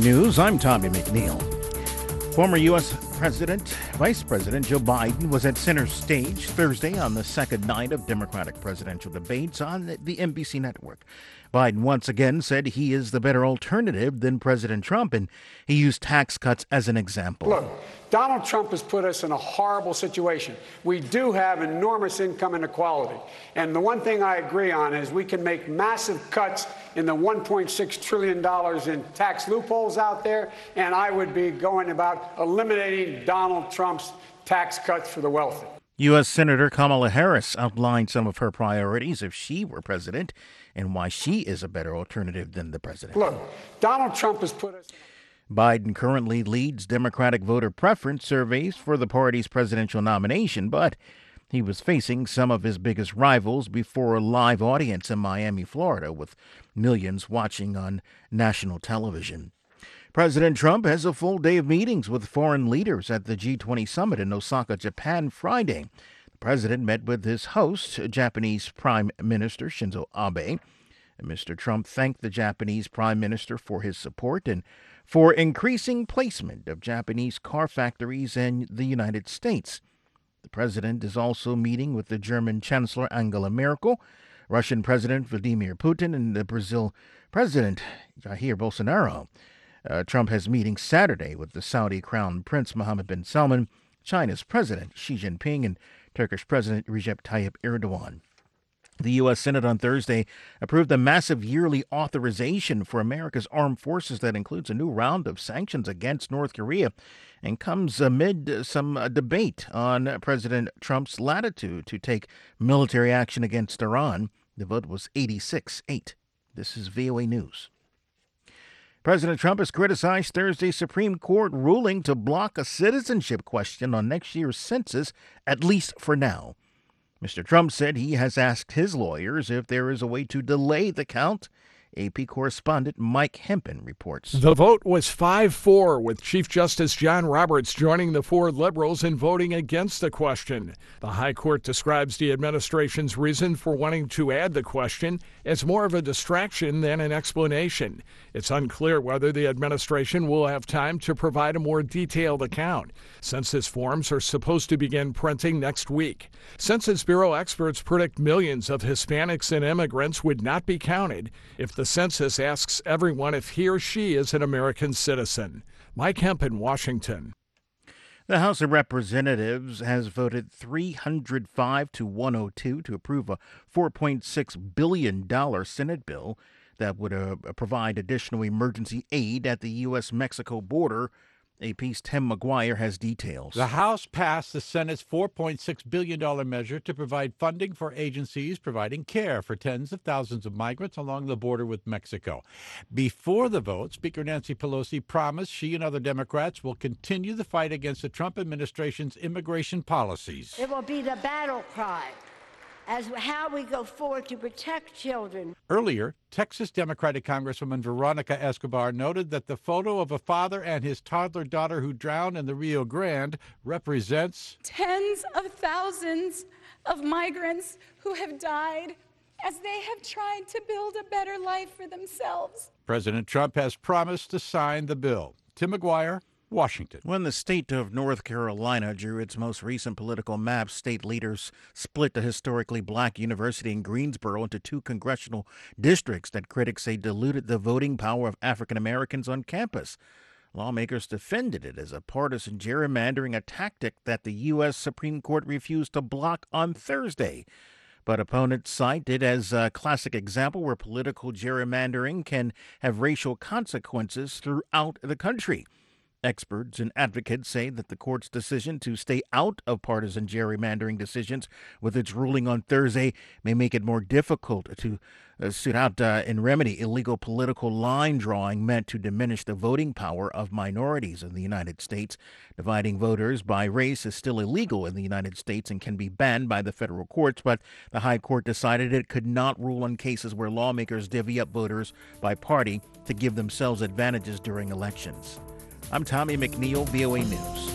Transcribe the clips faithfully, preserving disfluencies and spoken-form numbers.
News, I'm Tommy McNeil. Former U S. President, Vice President Joe Biden was at center stage Thursday on the second night of Democratic presidential debates on the N B C network. Biden once again said he is the better alternative than President Trump, and he used tax cuts as an example. Look, Donald Trump has put us in a horrible situation. We do have enormous income inequality. And the one thing I agree on is we can make massive cuts in the one point six trillion dollars in tax loopholes out there, and I would be going about eliminating Donald Trump's tax cuts for the wealthy. U S. Senator Kamala Harris outlined some of her priorities if she were president and why she is a better alternative than the president. Look, Donald Trump has put us... Biden currently leads Democratic voter preference surveys for the party's presidential nomination, but he was facing some of his biggest rivals before a live audience in Miami, Florida, with millions watching on national television. President Trump has a full day of meetings with foreign leaders at the G twenty summit in Osaka, Japan, Friday. The president met with his host, Japanese Prime Minister Shinzo Abe. Mister Trump thanked the Japanese Prime Minister for his support and for increasing placement of Japanese car factories in the United States. The president is also meeting with the German Chancellor Angela Merkel, Russian President Vladimir Putin, and the Brazil President Jair Bolsonaro. Uh, Trump has meetings Saturday with the Saudi Crown Prince Mohammed bin Salman, China's President Xi Jinping, and Turkish President Recep Tayyip Erdogan. The U S. Senate on Thursday approved a massive yearly authorization for America's armed forces that includes a new round of sanctions against North Korea and comes amid some uh, debate on President Trump's latitude to take military action against Iran. The vote was eighty-six eight. This is V O A News. President Trump has criticized Thursday's Supreme Court ruling to block a citizenship question on next year's census, at least for now. Mister Trump said he has asked his lawyers if there is a way to delay the count. A P correspondent Mike Hempen reports. The vote was five four, with Chief Justice John Roberts joining the four liberals in voting against the question. The High Court describes the administration's reason for wanting to add the question as more of a distraction than an explanation. It's unclear whether the administration will have time to provide a more detailed account. Census forms are supposed to begin printing next week. Census Bureau experts predict millions of Hispanics and immigrants would not be counted if the census asks everyone if he or she is an American citizen. Mike Hemp in Washington. The House of Representatives has voted three hundred five to one oh two to approve a four point six billion dollars Senate bill that would uh, provide additional emergency aid at the U S Mexico border. A P's Tim McGuire has details. The House passed the Senate's four point six billion dollars measure to provide funding for agencies providing care for tens of thousands of migrants along the border with Mexico. Before the vote, Speaker Nancy Pelosi promised she and other Democrats will continue the fight against the Trump administration's immigration policies. It will be the battle cry as how we go forward to protect children. Earlier, Texas Democratic Congresswoman Veronica Escobar noted that the photo of a father and his toddler daughter who drowned in the Rio Grande represents tens of thousands of migrants who have died as they have tried to build a better life for themselves. President Trump has promised to sign the bill. Tim McGuire, Washington. When the state of North Carolina drew its most recent political map, state leaders split the historically black university in Greensboro into two congressional districts that critics say diluted the voting power of African Americans on campus. Lawmakers defended it as a partisan gerrymandering, a tactic that the U S. Supreme Court refused to block on Thursday. But opponents cite it as a classic example where political gerrymandering can have racial consequences throughout the country. Experts and advocates say that the court's decision to stay out of partisan gerrymandering decisions with its ruling on Thursday may make it more difficult to uh, suit out uh, and remedy illegal political line drawing meant to diminish the voting power of minorities in the United States. Dividing voters by race is still illegal in the United States and can be banned by the federal courts, but the High Court decided it could not rule on cases where lawmakers divvy up voters by party to give themselves advantages during elections. I'm Tommy McNeil, V O A News.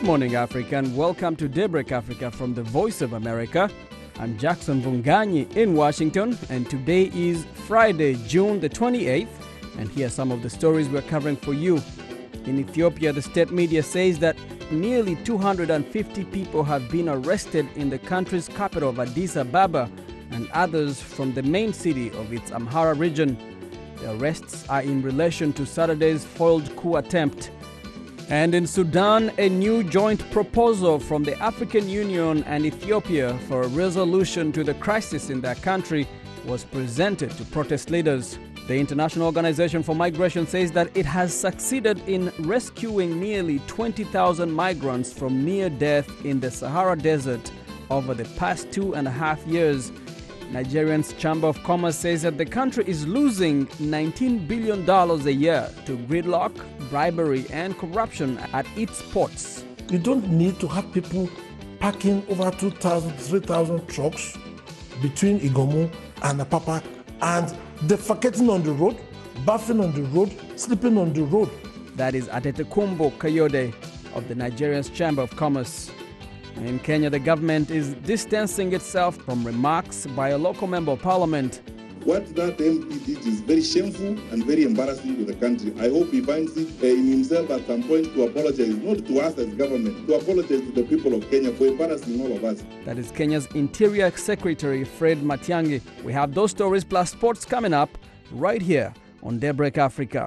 morning, Africa, and welcome to Daybreak Africa from the Voice of America. I'm Jackson Vunganyi in Washington, and today is Friday, June the twenty-eighth, and here are some of the stories we're covering for you. In Ethiopia, the state media says that nearly two hundred fifty people have been arrested in the country's capital of Addis Ababa and others from the main city of its Amhara region. The arrests are in relation to Saturday's foiled coup attempt. And in Sudan, a new joint proposal from the African Union and Ethiopia for a resolution to the crisis in their country was presented to protest leaders. The International Organization for Migration says that it has succeeded in rescuing nearly twenty thousand migrants from near death in the Sahara Desert over the past two and a half years. Nigeria's Chamber of Commerce says that the country is losing nineteen billion dollars a year to gridlock, bribery, and corruption at its ports. You don't need to have people packing over two thousand, three thousand trucks between Igomu and Apapa and defecating on the road, bathing on the road, sleeping on the road. That is Adetekumbo Kayode of the Nigeria's Chamber of Commerce. In Kenya, the government is distancing itself from remarks by a local member of parliament. What that M P did is very shameful and very embarrassing to the country. I hope he finds it uh, in himself at some point to apologize, not to us as government, to apologize to the people of Kenya for embarrassing all of us. That is Kenya's Interior Secretary, Fred Matiang'i. We have those stories plus sports coming up right here on Daybreak Africa.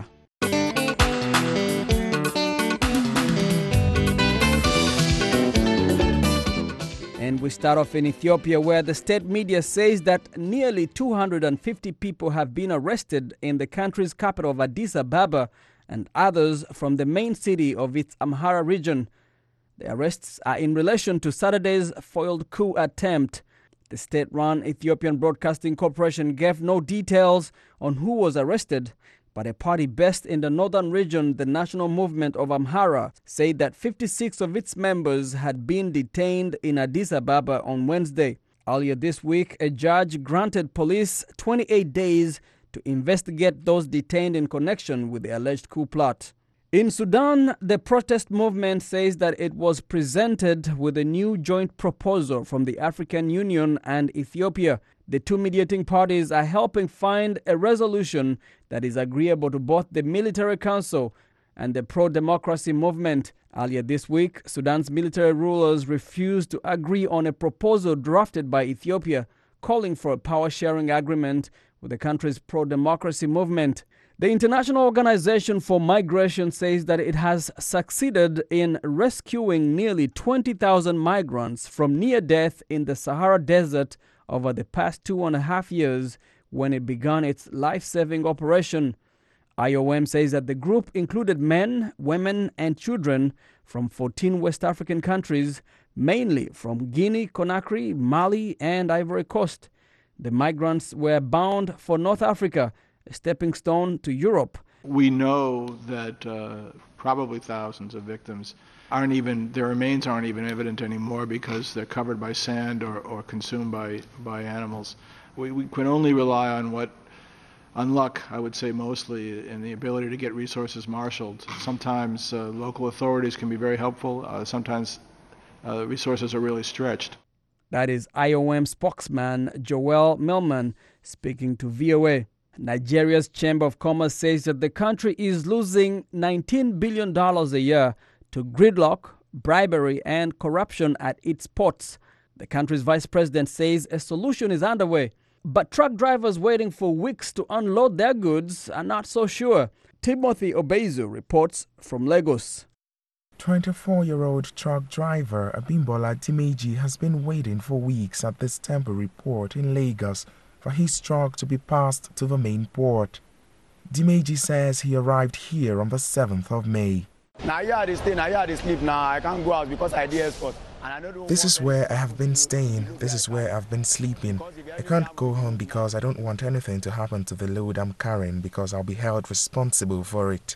And we start off in Ethiopia, where the state media says that nearly two hundred fifty people have been arrested in the country's capital of Addis Ababa and others from the main city of its Amhara region. The arrests are in relation to Saturday's foiled coup attempt. The state-run Ethiopian Broadcasting Corporation gave no details on who was arrested, but a party based in the northern region, the National Movement of Amhara, said that fifty-six of its members had been detained in Addis Ababa on Wednesday. Earlier this week, a judge granted police twenty-eight days to investigate those detained in connection with the alleged coup plot. In Sudan, the protest movement says that it was presented with a new joint proposal from the African Union and Ethiopia. The two mediating parties are helping find a resolution that is agreeable to both the military council and the pro-democracy movement. Earlier this week, Sudan's military rulers refused to agree on a proposal drafted by Ethiopia calling for a power-sharing agreement with the country's pro-democracy movement. The International Organization for Migration says that it has succeeded in rescuing nearly twenty thousand migrants from near death in the Sahara Desert over the past two and a half years when it began its life-saving operation. I O M says that the group included men, women, and children from fourteen West African countries, mainly from Guinea, Conakry, Mali, and Ivory Coast. The migrants were bound for North Africa, a stepping stone to Europe. We know that uh, probably thousands of victims aren't even, their remains aren't even evident anymore because they're covered by sand or, or consumed by, by animals. We, we can only rely on what, on luck, I would say mostly, and the ability to get resources marshaled. Sometimes uh, local authorities can be very helpful. Uh, sometimes uh, resources are really stretched. That is I O M spokesman Joel Millman speaking to V O A. Nigeria's Chamber of Commerce says that the country is losing nineteen billion dollars a year to gridlock, bribery, and corruption at its ports. The country's vice president says a solution is underway, but truck drivers waiting for weeks to unload their goods are not so sure. Timothy Obezu reports from Lagos. twenty-four-year-old truck driver Abimbola Dimeji has been waiting for weeks at this temporary port in Lagos for his truck to be passed to the main port. Dimeji says he arrived here on the seventh of May. Now here I stay, now here I sleep, now I can't go out because I did escort. This is where I have been staying, this is where I've been sleeping. I can't go home because I don't want anything to happen to the load I'm carrying because I'll be held responsible for it.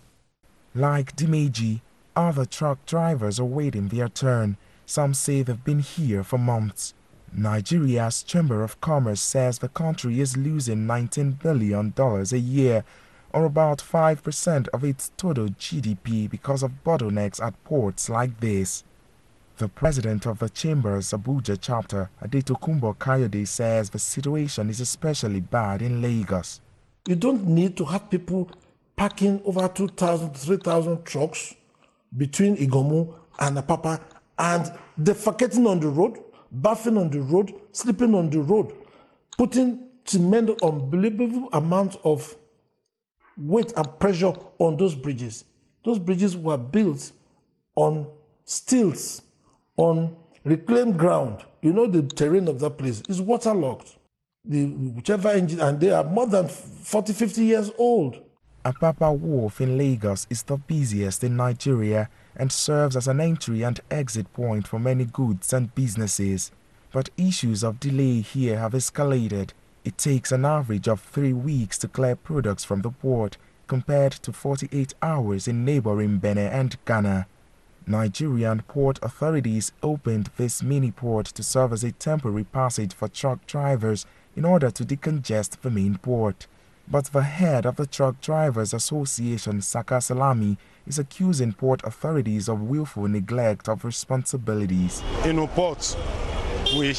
Like Dimeji, other truck drivers are waiting their turn. Some say they've been here for months. Nigeria's Chamber of Commerce says the country is losing nineteen billion dollars a year, or about five percent of its total G D P because of bottlenecks at ports like this. The president of the Chamber's Abuja chapter, Adetokunbo Kayode, says the situation is especially bad in Lagos. You don't need to have people parking over two thousand, three thousand trucks between Igomu and Apapa and defecating on the road, bathing on the road, sleeping on the road, putting tremendous, unbelievable amount of weight and pressure on those bridges. Those bridges were built on stilts, on reclaimed ground. You know the terrain of that place is waterlogged. The whichever engine, and they are more than forty, fifty years old. Apapa Wharf in Lagos is the busiest in Nigeria and serves as an entry and exit point for many goods and businesses. But issues of delay here have escalated. It takes an average of three weeks to clear products from the port, compared to forty-eight hours in neighboring Benin and Ghana. Nigerian port authorities opened this mini port to serve as a temporary passage for truck drivers in order to decongest the main port. But the head of the Truck Drivers Association, Saka Salami, is accusing port authorities of willful neglect of responsibilities. In a port, we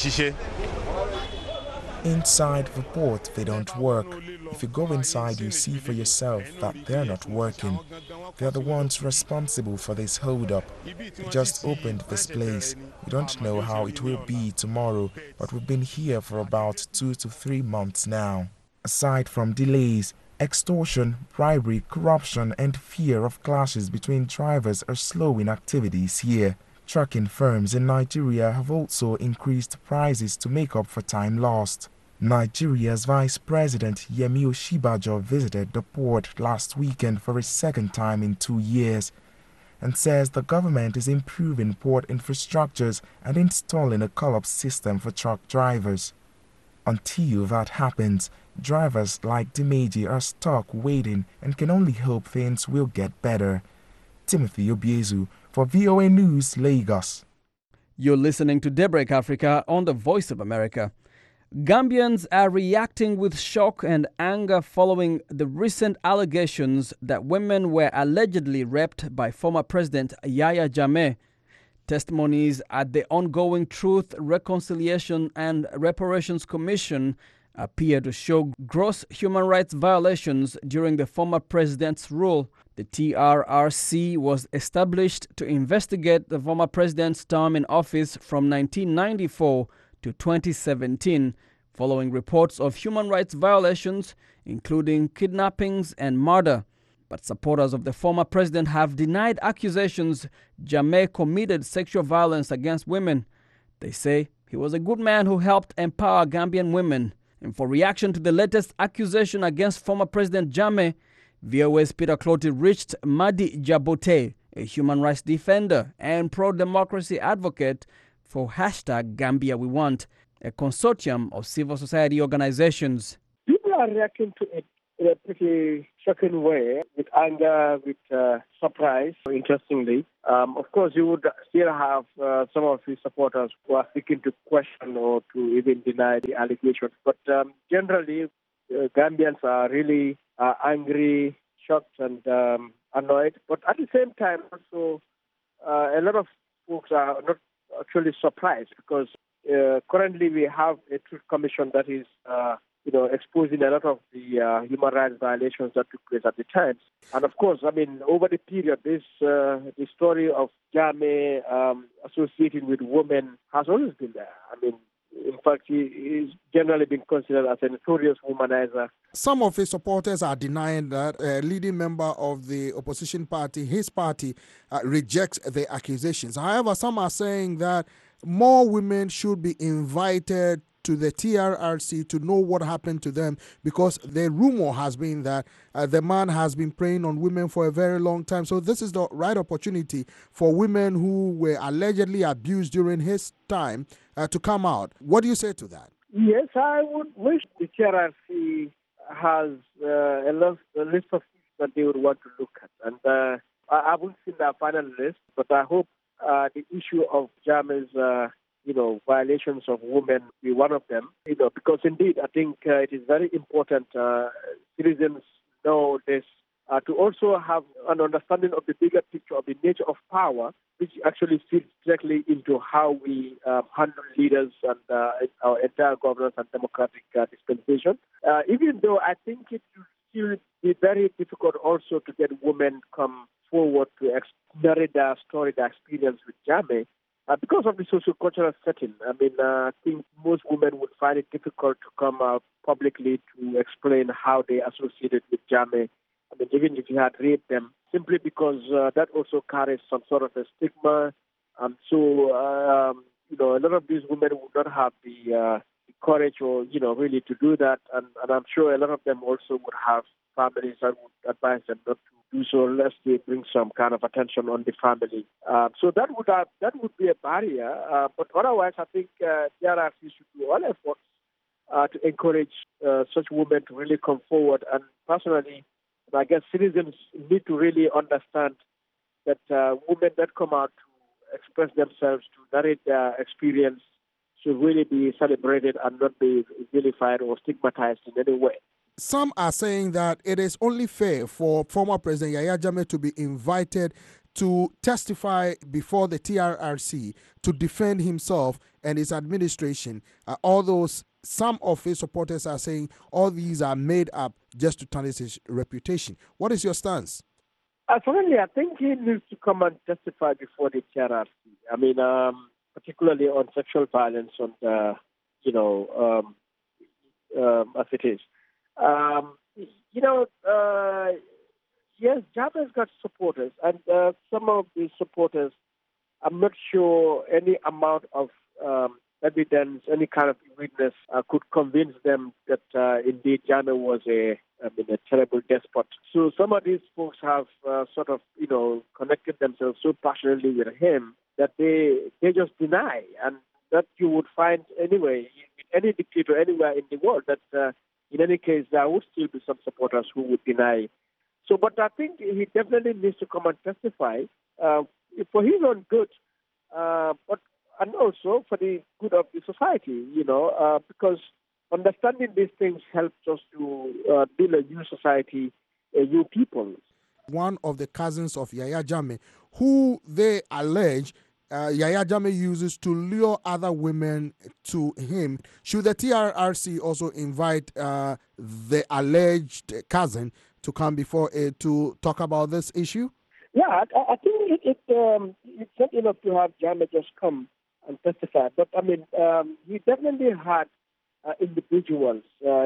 Inside the port, they don't work. If you go inside, you see for yourself that they're not working. They're the ones responsible for this hold-up. We just opened this place. We don't know how it will be tomorrow, but we've been here for about two to three months now. Aside from delays, extortion, bribery, corruption, and fear of clashes between drivers are slowing activities here. Trucking firms in Nigeria have also increased prices to make up for time lost. Nigeria's Vice President Yemi Oshibajo visited the port last weekend for a second time in two years and says the government is improving port infrastructures and installing a call-up system for truck drivers. Until that happens, drivers like Dimeji are stuck waiting and can only hope things will get better. Timothy Obiezu for V O A News, Lagos. You're listening to Daybreak Africa on the Voice of America. Gambians are reacting with shock and anger following the recent allegations that women were allegedly raped by former President Yahya Jammeh. Testimonies at the ongoing Truth, Reconciliation and Reparations Commission appear to show gross human rights violations during the former president's rule. The T R R C was established to investigate the former president's term in office from nineteen ninety-four to twenty seventeen, following reports of human rights violations, including kidnappings and murder. But supporters of the former president have denied accusations Jammeh committed sexual violence against women. They say he was a good man who helped empower Gambian women. And for reaction to the latest accusation against former President Jammeh, V O A's Peter Clotty reached Madi Jabote, a human rights defender and pro-democracy advocate for hashtag Gambia We Want, a consortium of civil society organizations. People are reacting to it in a pretty shocking way, with anger, with uh, surprise, interestingly. Um, of course, you would still have uh, some of his supporters who are seeking to question or to even deny the allegations. But um, generally, uh, Gambians are really uh, angry, shocked, and um, annoyed. But at the same time, also, uh, a lot of folks are not actually surprised because uh, currently we have a truth commission that is uh, you know, exposing a lot of the uh, human rights violations that took place at the time. And of course, I mean, over the period, this uh, the story of Jammeh um, associating with women has always been there. I mean, in fact, he is generally been considered as a notorious womanizer. Some of his supporters are denying that a leading member of the opposition party, his party, uh, rejects the accusations. However, some are saying that more women should be invited to the T R R C to know what happened to them, because the rumor has been that uh, the man has been preying on women for a very long time. So this is the right opportunity for women who were allegedly abused during his time uh, to come out. What do you say to that? Yes, I would wish the T R R C has uh, a, list, a list of things that they would want to look at. And uh, I, I haven't seen that final list, but I hope uh, the issue of Jammeh's uh, you know, violations of women be one of them, you know, because indeed I think uh, it is very important uh, citizens know this uh, to also have an understanding of the bigger picture of the nature of power, which actually feeds directly into how we uh, handle leaders and uh, our entire governance and democratic uh, dispensation. Uh, even though I think it will still be very difficult also to get women come forward to ex- narrate their story, their experience with Jammeh, uh, because of the socio-cultural setting. I mean, uh, I think most women would find it difficult to come out publicly to explain how they associated with Jammeh. I mean, even if you had raped them, simply because uh, that also carries some sort of a stigma. Um, so, um, you know, a lot of these women would not have the, uh, the courage or, you know, really to do that. And, and I'm sure a lot of them also would have families that would advise them not to do so unless they bring some kind of attention on the family. Uh, so that would have, that would be a barrier. Uh, but otherwise, I think uh, D R R C should do all efforts uh, to encourage uh, such women to really come forward. And personally, I guess citizens need to really understand that uh, women that come out to express themselves, to narrate their experience, should really be celebrated and not be vilified or stigmatized in any way. Some are saying that it is only fair for former President Yahya Jammeh to be invited to testify before the T R R C to defend himself and his administration. Uh, although some of his supporters are saying all these are made up just to tarnish his reputation. What is your stance? Uh, certainly, I think he needs to come and testify before the T R R C. I mean, um, particularly on sexual violence, on the, you know, um, um, as it is. Um, you know, uh, yes, Jammeh's got supporters, and uh, some of these supporters, I'm not sure any amount of um, evidence, any kind of witness uh, could convince them that uh, indeed Jammeh was a, I mean, a terrible despot. So some of these folks have uh, sort of, you know, connected themselves so passionately with him that they they just deny, and that you would find anyway in any dictator anywhere in the world that uh, in any case there would still be some supporters who would deny. So, but I think he definitely needs to come and testify uh, for his own good, uh, but and also for the good of the society, you know, uh, because understanding these things helps us to uh, build a new society, a new people. One of the cousins of Yahya Jammeh, who they allege uh, Yahya Jammeh uses to lure other women to him. Should the T R R C also invite uh, the alleged cousin to come before it to talk about this issue? Yeah, I, I think it, it, um, it's not enough to have Jammeh just come and testify. But, I mean, um, he definitely had uh, individuals, uh,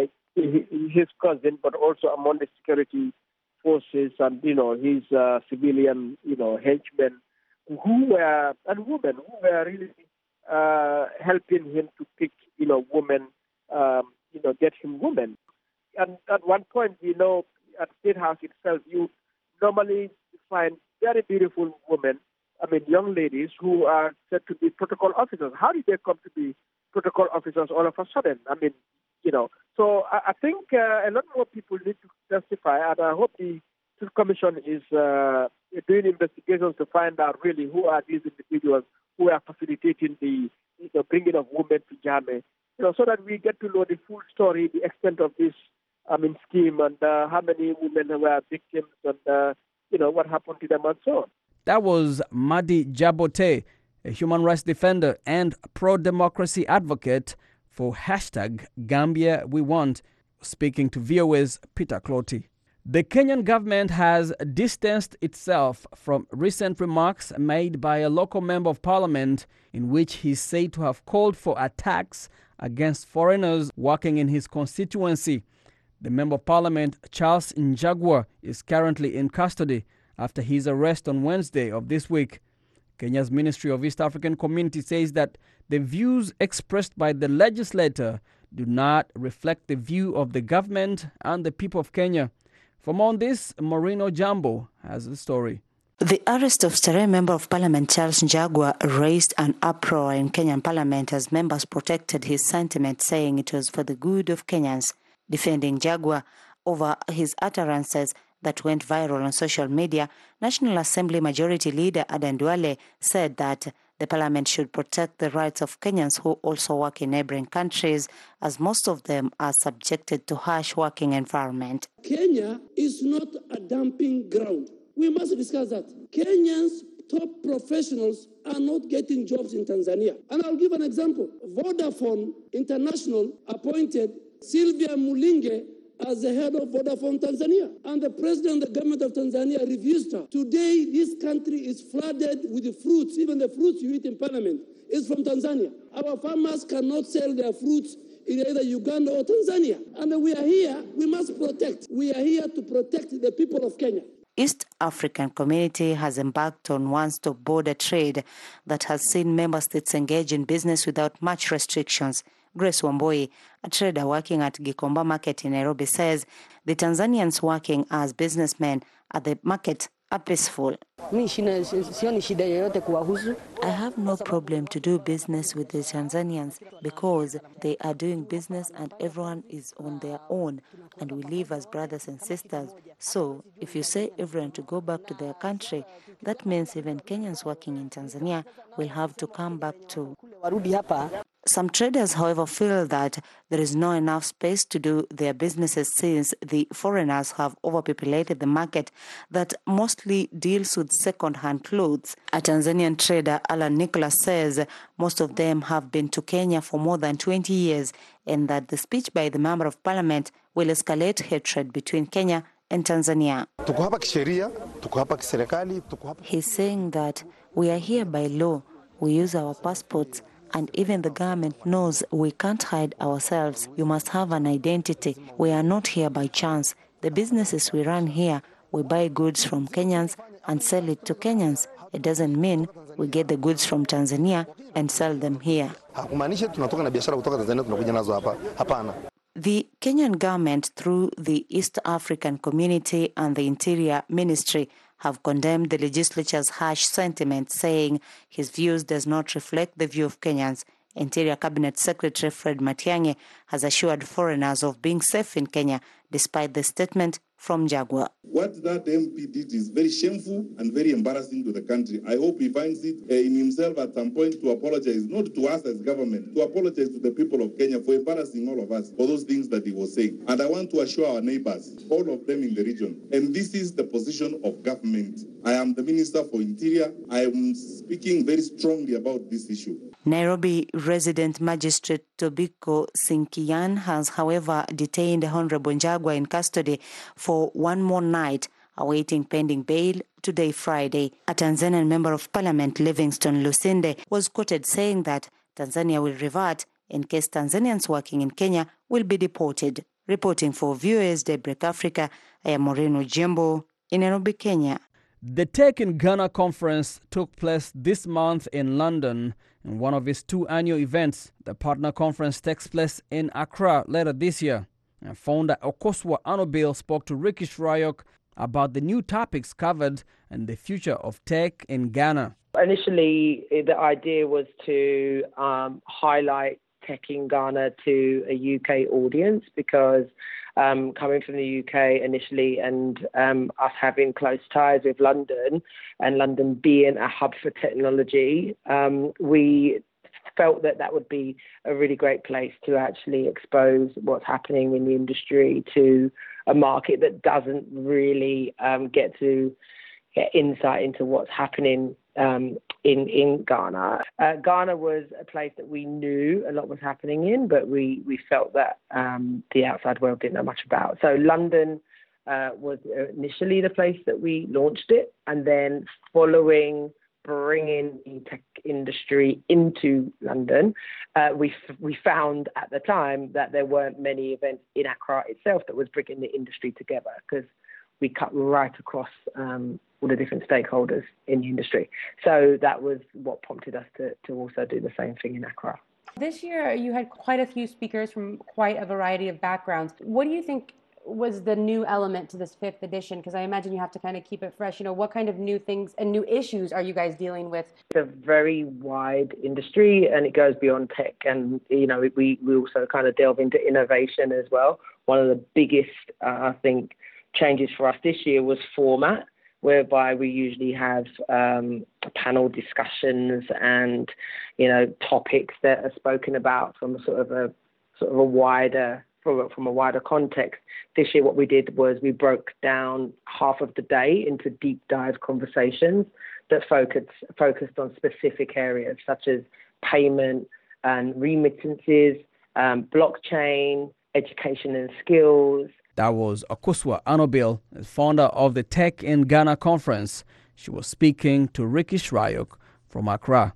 his cousin, but also among the security forces and, you know, his uh, civilian, you know, henchmen who were, and women who were really uh, helping him to pick, you know, women, um, you know, get him women. And at one point, you know, at State House itself, you normally find very beautiful women, I mean, young ladies who are said to be protocol officers. How did they come to be protocol officers all of a sudden? I mean, you know, so I, I think uh, a lot more people need to testify, and I hope the Truth Commission is uh, doing investigations to find out really who are these individuals who are facilitating the, the bringing of women to Jammeh, you know, so that we get to know the full story, the extent of this, I mean, scheme, and uh, how many women were victims, and uh, you know what happened to them, and so on. That was Madi Jabote, a human rights defender and pro-democracy advocate for hashtag Gambia We Want, speaking to V O A's Peter Clotty. The Kenyan government has distanced itself from recent remarks made by a local member of parliament in which he is said to have called for attacks against foreigners working in his constituency. The member of parliament, Charles Njagua, is currently in custody after his arrest on Wednesday of this week. Kenya's Ministry of East African Community says that the views expressed by the legislator do not reflect the view of the government and the people of Kenya. For more on this, Marino Jambo has the story. The arrest of Starehe Member of Parliament Charles Njagua raised an uproar in Kenyan Parliament as members protected his sentiment, saying it was for the good of Kenyans. Defending Njagua over his utterances that went viral on social media, National Assembly Majority Leader Aden Duale said that The parliament should protect the rights of Kenyans who also work in neighboring countries, as most of them are subjected to harsh working environment. Kenya is not a dumping ground. We must discuss that. Kenyans' top professionals are not getting jobs in Tanzania. And I'll give an example. Vodafone International appointed Sylvia Mulinge as the head of Vodafone Tanzania. And the president of the government of Tanzania refused her. Today, this country is flooded with the fruits. Even the fruits you eat in parliament is from Tanzania. Our farmers cannot sell their fruits in either Uganda or Tanzania. And we are here, we must protect. We are here to protect the people of Kenya. East African Community has embarked on one-stop border trade that has seen member states engage in business without much restrictions. Grace Wamboi, a trader working at Gikomba Market in Nairobi, says the Tanzanians working as businessmen at the market are peaceful. I have no problem to do business with the Tanzanians because they are doing business and everyone is on their own and we live as brothers and sisters. So if you say everyone to go back to their country, that means even Kenyans working in Tanzania will have to come back too. Some traders, however, feel that there is not enough space to do their businesses since the foreigners have overpopulated the market that mostly deals with second-hand clothes. A Tanzanian trader, Alan Nicholas, says most of them have been to Kenya for more than twenty years and that the speech by the Member of Parliament will escalate hatred between Kenya and Tanzania. He's saying that we are here by law, we use our passports, and even the government knows we can't hide ourselves. You must have an identity. We are not here by chance. The businesses we run here, we buy goods from Kenyans and sell it to Kenyans. It doesn't mean we get the goods from Tanzania and sell them here. The Kenyan government, through the East African Community and the Interior Ministry, have condemned the legislature's harsh sentiment, saying his views does not reflect the view of Kenyans. Interior Cabinet Secretary Fred Matiang'i has assured foreigners of being safe in Kenya, despite the statement from Jaguar. What that M P did is very shameful and very embarrassing to the country. I hope he finds it uh, in himself at some point to apologize, not to us as government, to apologize to the people of Kenya for embarrassing all of us for those things that he was saying. And I want to assure our neighbors, all of them in the region, and this is the position of government. I am the Minister for Interior. I am speaking very strongly about this issue. Nairobi resident magistrate Tobiko Sinkian has, however, detained Honorable Njagua in custody for one more night, awaiting pending bail today, Friday. A Tanzanian member of parliament, Livingstone Lusinde, was quoted saying that Tanzania will revert in case Tanzanians working in Kenya will be deported. Reporting for V O A's Daybreak Africa, I am Moreno Jimbo in Nairobi, Kenya. The Tech in Ghana conference took place this month in London. In one of its two annual events, the partner conference takes place in Accra later this year. And founder Okoswa Anobil spoke to Rikish Rayok about the new topics covered and the future of tech in Ghana. Initially, the idea was to um, highlight tech in Ghana to a U K audience because um, coming from the U K initially and um, us having close ties with London and London being a hub for technology, um, we felt that that would be a really great place to actually expose what's happening in the industry to a market that doesn't really um, get to get insight into what's happening um, in, in Ghana. Uh, Ghana was a place that we knew a lot was happening in, but we, we felt that um, the outside world didn't know much about. So London uh, was initially the place that we launched it, and then following bringing the tech industry into London, uh, we we found at the time that there weren't many events in Accra itself that was bringing the industry together, because we cut right across um, all the different stakeholders in the industry. So that was what prompted us to, to also do the same thing in Accra. This year, you had quite a few speakers from quite a variety of backgrounds. What do you think was the new element to this fifth edition? Because I imagine you have to kind of keep it fresh. You know, what kind of new things and new issues are you guys dealing with? It's a very wide industry and it goes beyond tech. And, you know, we, we also kind of delve into innovation as well. One of the biggest, uh, I think, changes for us this year was format, whereby we usually have um, panel discussions and, you know, topics that are spoken about from sort of a sort of a wider from, from a wider context. This year, what we did was we broke down half of the day into deep dive conversations that focused focused on specific areas such as payment and remittances, um, blockchain, education and skills. That was Akosua Anobil, founder of the Tech in Ghana conference. She was speaking to Ricky Shrayok from Accra.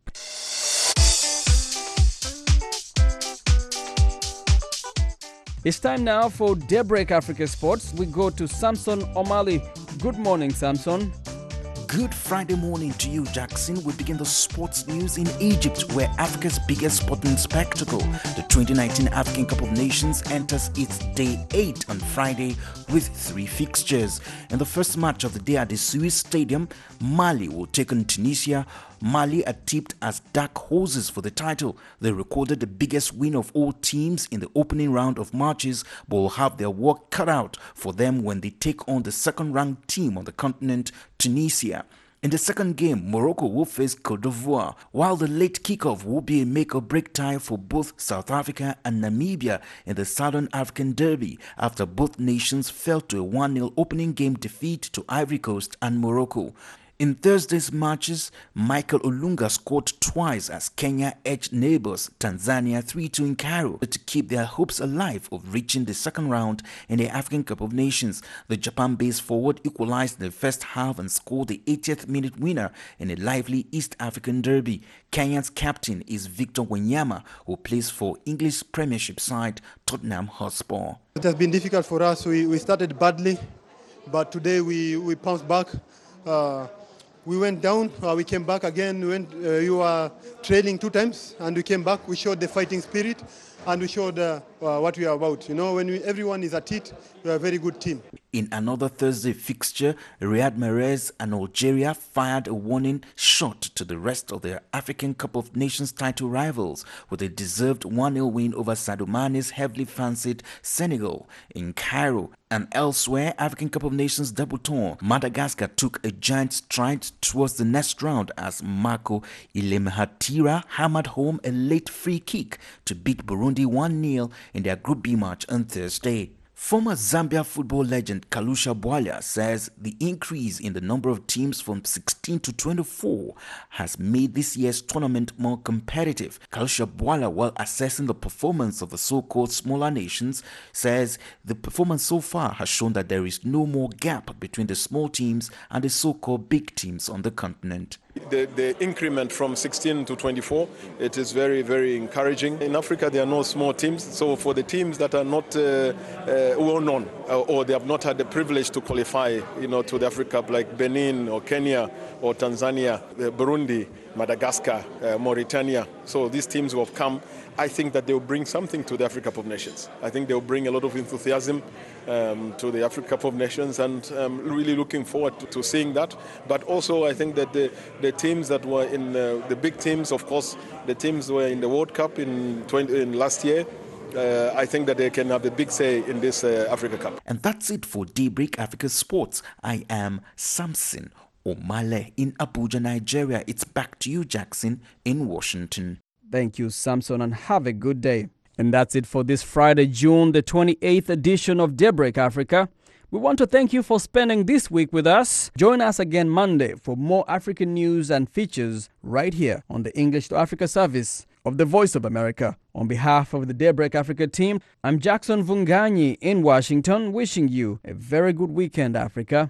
It's time now for Daybreak Africa Sports. We go to Samson Omali. Good morning, Samson. Good Friday morning to you, Jackson. We begin the sports news in Egypt, where Africa's biggest sporting spectacle, the twenty nineteen African Cup of Nations, enters its day eight on Friday with three fixtures. In the first match of the day at the Suez Stadium, Mali will take on Tunisia. Mali are tipped as dark horses for the title. They recorded the biggest win of all teams in the opening round of matches, but will have their work cut out for them when they take on the second-ranked team on the continent, Tunisia. In the second game, Morocco will face Cote d'Ivoire, while the late kickoff will be a make-or-break tie for both South Africa and Namibia in the Southern African Derby, after both nations fell to a one nil opening game defeat to Ivory Coast and Morocco. In Thursday's matches, Michael Olunga scored twice as Kenya edged neighbors Tanzania three two in Cairo to keep their hopes alive of reaching the second round in the African Cup of Nations. The Japan-based forward equalized in the first half and scored the eightieth minute winner in a lively East African derby. Kenya's captain is Victor Wanyama, who plays for English Premiership side Tottenham Hotspur. It has been difficult for us. We, we started badly, but today we, we bounced back. Uh, We went down, uh, we came back again, we went, uh, you were trailing two times, and we came back, we showed the fighting spirit, and we showed uh, uh, what we are about. You know, when we, everyone is at it, we are a very good team. In another Thursday fixture, Riyad Mahrez and Algeria fired a warning shot to the rest of their African Cup of Nations title rivals with a deserved one nil win over Sadio Mane's heavily fancied Senegal. In Cairo and elsewhere, African Cup of Nations debutant Madagascar took a giant stride towards the next round as Marco Ilemhatira hammered home a late free kick to beat Burundi one nil in their Group B match on Thursday. Former Zambia football legend Kalusha Bwalya says the increase in the number of teams from sixteen to twenty-four has made this year's tournament more competitive. Kalusha Bwalya, while assessing the performance of the so-called smaller nations, says the performance so far has shown that there is no more gap between the small teams and the so-called big teams on the continent. The, the increment from sixteen to twenty-four, it is very, very encouraging. In Africa, there are no small teams. So for the teams that are not uh, uh, well known uh, or they have not had the privilege to qualify, you know, to the Africa Cup, like Benin or Kenya or Tanzania, uh, Burundi, Madagascar, uh, Mauritania. So these teams who have come, I think that they will bring something to the Africa Cup of Nations. I think they will bring a lot of enthusiasm um, to the Africa Cup of Nations, and I'm really looking forward to, to seeing that. But also, I think that the, the teams that were in uh, the big teams, of course, the teams were in the World Cup in, twenty, in last year. Uh, I think that they can have a big say in this uh, Africa Cup. And that's it for Daybreak Africa Sports. I am Samson Omale in Abuja, Nigeria. It's back to you, Jackson, in Washington. Thank you, Samson, and have a good day. And that's it for this Friday, June the twenty-eighth edition of Daybreak Africa. We want to thank you for spending this week with us. Join us again Monday for more African news and features right here on the English to Africa service of the Voice of America. On behalf of the Daybreak Africa team, I'm Jackson Vunganyi in Washington, wishing you a very good weekend, Africa.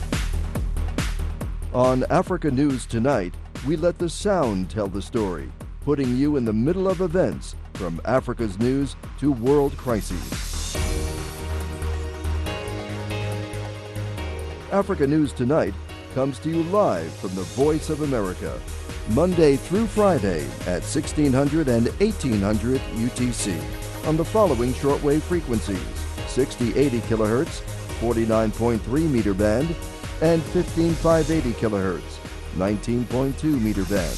On Africa News Tonight, we let the sound tell the story, putting you in the middle of events from Africa's news to world crises. Africa News Tonight comes to you live from the Voice of America, Monday through Friday at sixteen hundred and eighteen hundred U T C on the following shortwave frequencies: sixty eighty kilohertz, forty-nine point three meter band, and fifteen five eighty kilohertz, nineteen point two meter band.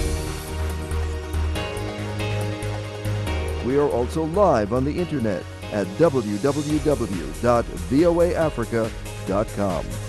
We are also live on the internet at w w w dot v o a africa dot com.